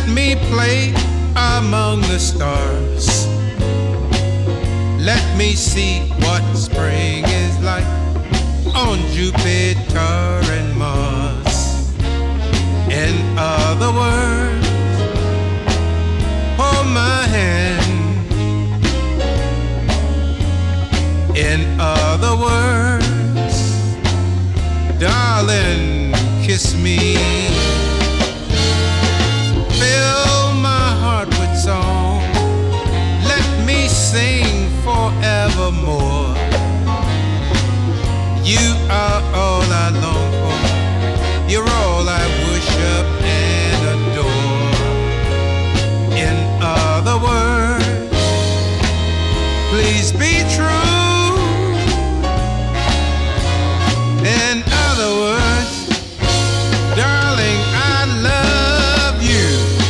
Let me play among the stars. Let me see what spring is like on Jupiter and Mars. In other words, hold my hand. In other words, darling, kiss me. Fill my heart with song. Let me sing forevermore. You are all I long for. You're all I worship and adore. In other words, please be true. In other words, darling, I love you.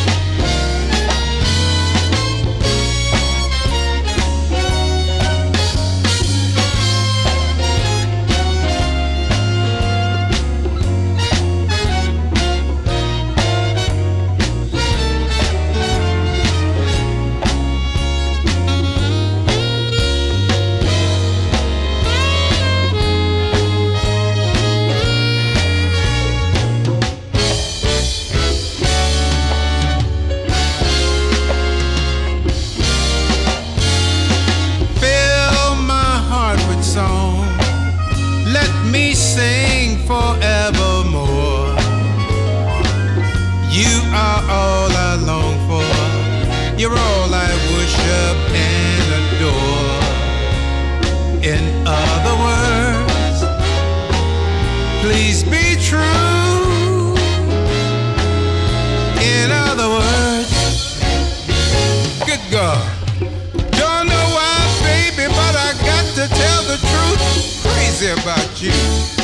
Me sing forevermore. You are all I long for. You're all I worship and adore. In other words, please be true. In other words, good God. Don't know why, baby, but I got to tell the truth. Crazy about you.